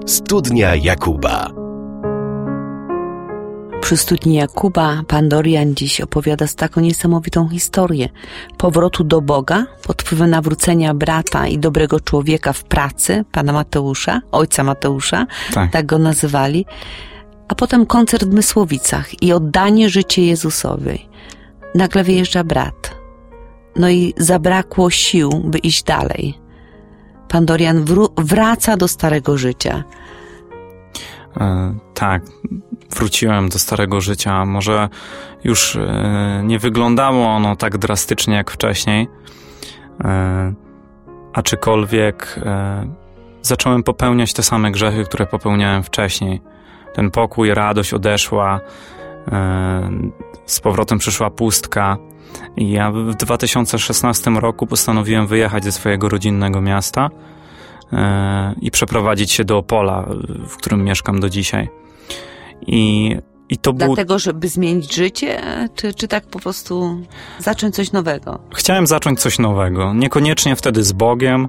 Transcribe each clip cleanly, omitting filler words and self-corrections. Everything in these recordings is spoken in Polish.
Studnia Jakuba. Przy studni Jakuba pan Dorian dziś opowiada z taką niesamowitą historię powrotu do Boga pod wpływem nawrócenia brata i dobrego człowieka w pracy, pana Mateusza, ojca Mateusza, tak go nazywali, a potem koncert w Mysłowicach i oddanie życia Jezusowi. Nagle wyjeżdża brat. No i zabrakło sił, by iść dalej. Pan Dorian wraca do starego życia. Tak, wróciłem do starego życia. Może już nie wyglądało ono tak drastycznie jak wcześniej, aczkolwiek zacząłem popełniać te same grzechy, które popełniałem wcześniej. Ten pokój, radość odeszła, z powrotem przyszła pustka i ja w 2016 roku postanowiłem wyjechać ze swojego rodzinnego miasta i przeprowadzić się do Opola, w którym mieszkam do dzisiaj. I to dlatego, żeby zmienić życie, czy tak po prostu zacząć coś nowego? Chciałem zacząć coś nowego. Niekoniecznie wtedy z Bogiem,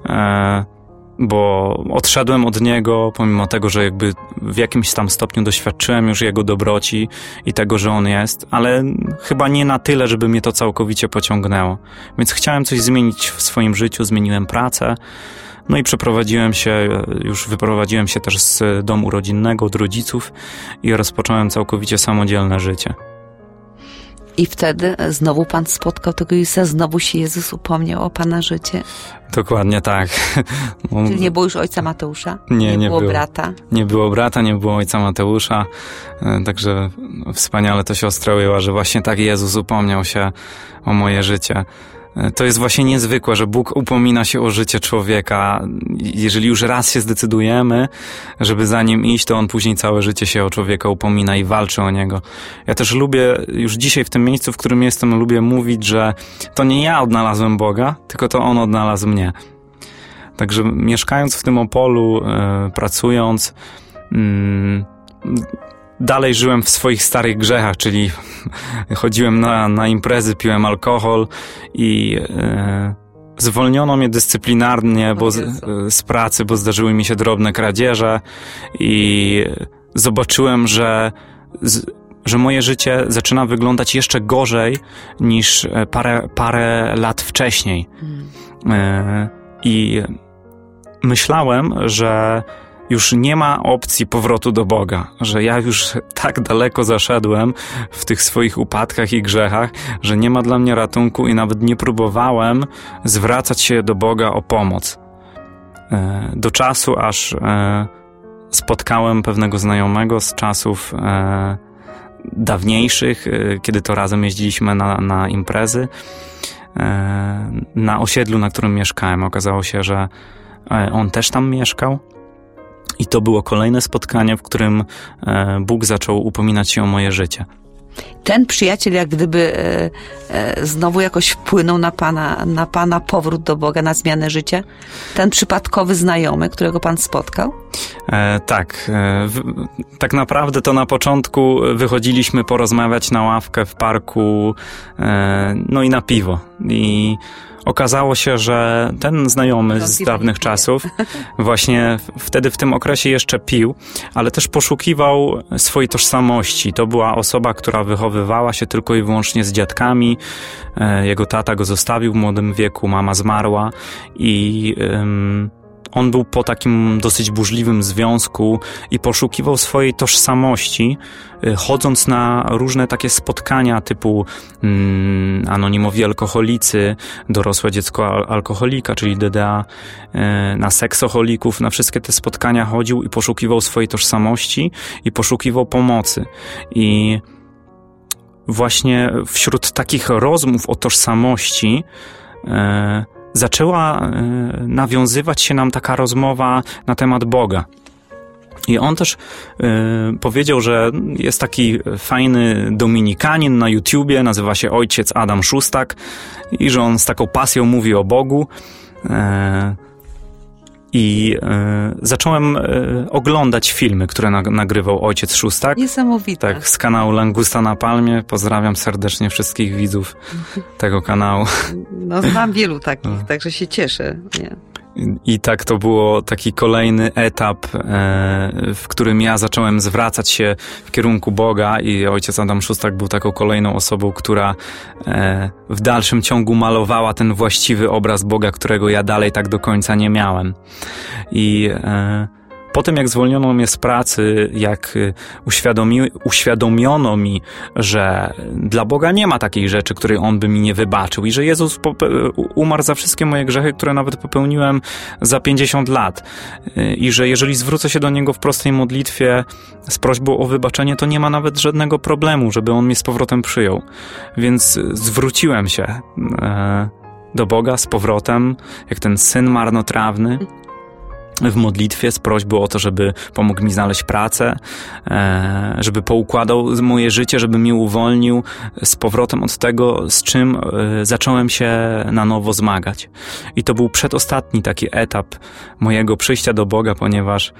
bo odszedłem od Niego, pomimo tego, że jakby w jakimś tam stopniu doświadczyłem już Jego dobroci i tego, że On jest, ale chyba nie na tyle, żeby mnie to całkowicie pociągnęło. Więc chciałem coś zmienić w swoim życiu, zmieniłem pracę, no i wyprowadziłem się też z domu rodzinnego, od rodziców i rozpocząłem całkowicie samodzielne życie. I wtedy znowu pan spotkał tego Jezusa, znowu się Jezus upomniał o pana życie? Dokładnie tak. Czyli nie było już ojca Mateusza? Nie było brata? Nie było brata, nie było ojca Mateusza. Także wspaniale to siostra ujęła, że właśnie tak Jezus upomniał się o moje życie. To jest właśnie niezwykłe, że Bóg upomina się o życie człowieka. Jeżeli już raz się zdecydujemy, żeby za Nim iść, to On później całe życie się o człowieka upomina i walczy o niego. Ja też lubię, już dzisiaj w tym miejscu, w którym jestem, lubię mówić, że to nie ja odnalazłem Boga, tylko to On odnalazł mnie. Także mieszkając w tym Opolu, pracując, dalej żyłem w swoich starych grzechach, czyli chodziłem na imprezy, piłem alkohol i zwolniono mnie dyscyplinarnie z pracy, bo zdarzyły mi się drobne kradzieże i zobaczyłem, że moje życie zaczyna wyglądać jeszcze gorzej niż parę lat wcześniej. I myślałem, że już nie ma opcji powrotu do Boga, że ja już tak daleko zaszedłem w tych swoich upadkach i grzechach, że nie ma dla mnie ratunku i nawet nie próbowałem zwracać się do Boga o pomoc. Do czasu, aż spotkałem pewnego znajomego z czasów dawniejszych, kiedy to razem jeździliśmy na imprezy, na osiedlu, na którym mieszkałem. Okazało się, że on też tam mieszkał. I to było kolejne spotkanie, w którym Bóg zaczął upominać się o moje życie. Ten przyjaciel jak gdyby znowu jakoś wpłynął na pana powrót do Boga, na zmianę życia? Ten przypadkowy znajomy, którego pan spotkał? Tak. Tak naprawdę to na początku wychodziliśmy porozmawiać na ławkę w parku, no i na piwo. I okazało się, że ten znajomy z dawnych czasów właśnie wtedy w tym okresie jeszcze pił, ale też poszukiwał swojej tożsamości. To była osoba, która wychowywała się tylko i wyłącznie z dziadkami. Jego tata go zostawił w młodym wieku, mama zmarła i on był po takim dosyć burzliwym związku i poszukiwał swojej tożsamości, chodząc na różne takie spotkania typu anonimowi alkoholicy, dorosłe dziecko alkoholika, czyli DDA, na seksoholików. Na wszystkie te spotkania chodził i poszukiwał swojej tożsamości i poszukiwał pomocy. I właśnie wśród takich rozmów o tożsamości zaczęła nawiązywać się nam taka rozmowa na temat Boga. I on też powiedział, że jest taki fajny dominikanin na YouTubie, nazywa się ojciec Adam Szóstak i że on z taką pasją mówi o Bogu. I zacząłem oglądać filmy, które nagrywał ojciec Szóstak. Niesamowite. Tak, z kanału Langusta na Palmie. Pozdrawiam serdecznie wszystkich widzów tego kanału. No znam wielu takich, także się cieszę. Nie. I tak to było taki kolejny etap, w którym ja zacząłem zwracać się w kierunku Boga i ojciec Adam Szóstak był taką kolejną osobą, która w dalszym ciągu malowała ten właściwy obraz Boga, którego ja dalej tak do końca nie miałem. I po tym, jak zwolniono mnie z pracy, jak uświadomiono mi, że dla Boga nie ma takiej rzeczy, której On by mi nie wybaczył i że Jezus umarł za wszystkie moje grzechy, które nawet popełniłem za 50 lat i że jeżeli zwrócę się do Niego w prostej modlitwie z prośbą o wybaczenie, to nie ma nawet żadnego problemu, żeby On mnie z powrotem przyjął. Więc zwróciłem się do Boga z powrotem, jak ten syn marnotrawny, w modlitwie z prośbą o to, żeby pomógł mi znaleźć pracę, żeby poukładał moje życie, żeby mnie uwolnił z powrotem od tego, z czym zacząłem się na nowo zmagać. I to był przedostatni taki etap mojego przyjścia do Boga, ponieważ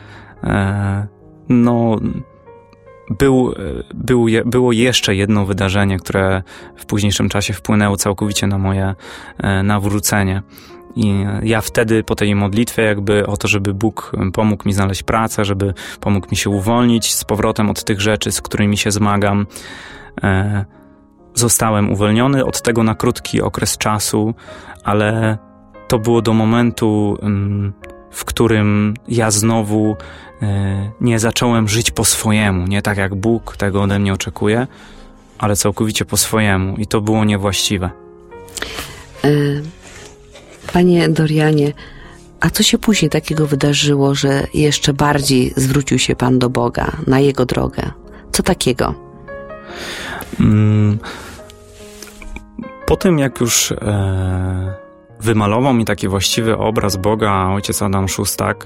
było jeszcze jedno wydarzenie, które w późniejszym czasie wpłynęło całkowicie na moje nawrócenie. I ja wtedy po tej modlitwie jakby o to, żeby Bóg pomógł mi znaleźć pracę, żeby pomógł mi się uwolnić z powrotem od tych rzeczy, z którymi się zmagam, zostałem uwolniony od tego na krótki okres czasu, ale to było do momentu, w którym ja znowu nie zacząłem żyć po swojemu, nie tak jak Bóg tego ode mnie oczekuje, ale całkowicie po swojemu i to było niewłaściwe. Panie Dorianie, a co się później takiego wydarzyło, że jeszcze bardziej zwrócił się Pan do Boga, na Jego drogę? Co takiego? Po tym, jak już wymalował mi taki właściwy obraz Boga ojciec Adam Szóstak,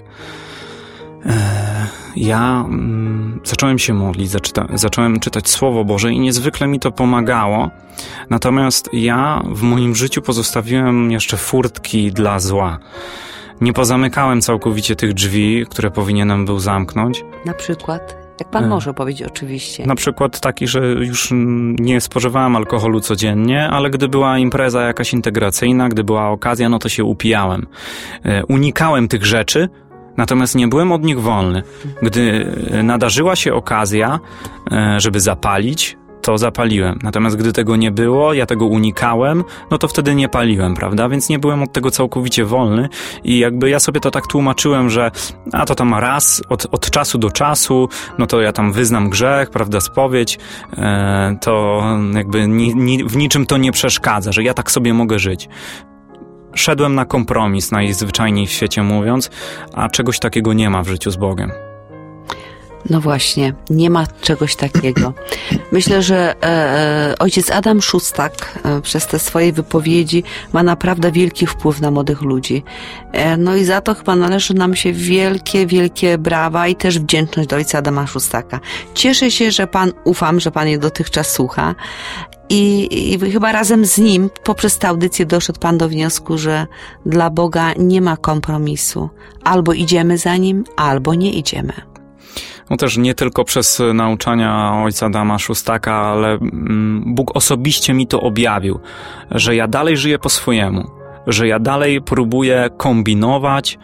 ja zacząłem się modlić, zacząłem czytać Słowo Boże i niezwykle mi to pomagało. Natomiast ja w moim życiu pozostawiłem jeszcze furtki dla zła. Nie pozamykałem całkowicie tych drzwi, które powinienem był zamknąć. Na przykład? Jak Pan może powiedzieć, oczywiście. Na przykład taki, że już nie spożywałem alkoholu codziennie, ale gdy była impreza jakaś integracyjna, gdy była okazja, no to się upijałem. Unikałem tych rzeczy, natomiast nie byłem od nich wolny. Gdy nadarzyła się okazja, żeby zapalić, to zapaliłem. Natomiast gdy tego nie było, ja tego unikałem, no to wtedy nie paliłem, prawda? Więc nie byłem od tego całkowicie wolny i jakby ja sobie to tak tłumaczyłem, że to tam raz, od czasu do czasu, no to ja tam wyznam grzech, prawda, spowiedź, to jakby w niczym to nie przeszkadza, że ja tak sobie mogę żyć. Szedłem na kompromis, najzwyczajniej w świecie mówiąc, a czegoś takiego nie ma w życiu z Bogiem. No właśnie, nie ma czegoś takiego. Myślę, że ojciec Adam Szóstak przez te swoje wypowiedzi ma naprawdę wielki wpływ na młodych ludzi. No i za to chyba należy nam się wielkie, wielkie brawa i też wdzięczność do ojca Adama Szóstaka. Cieszę się, że ufam, że Pan je dotychczas słucha. I chyba razem z nim poprzez tę audycję doszedł Pan do wniosku, że dla Boga nie ma kompromisu. Albo idziemy za Nim, albo nie idziemy. No też nie tylko przez nauczania ojca Adama Szóstaka, ale Bóg osobiście mi to objawił, że ja dalej żyję po swojemu, że ja dalej próbuję kombinować,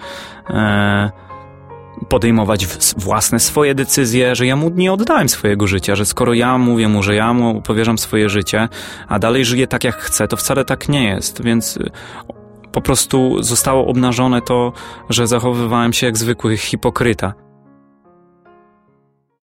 podejmować własne swoje decyzje, że ja mu nie oddałem swojego życia, że skoro ja mówię mu, że ja mu powierzam swoje życie, a dalej żyję tak jak chcę, to wcale tak nie jest, więc po prostu zostało obnażone to, że zachowywałem się jak zwykły hipokryta.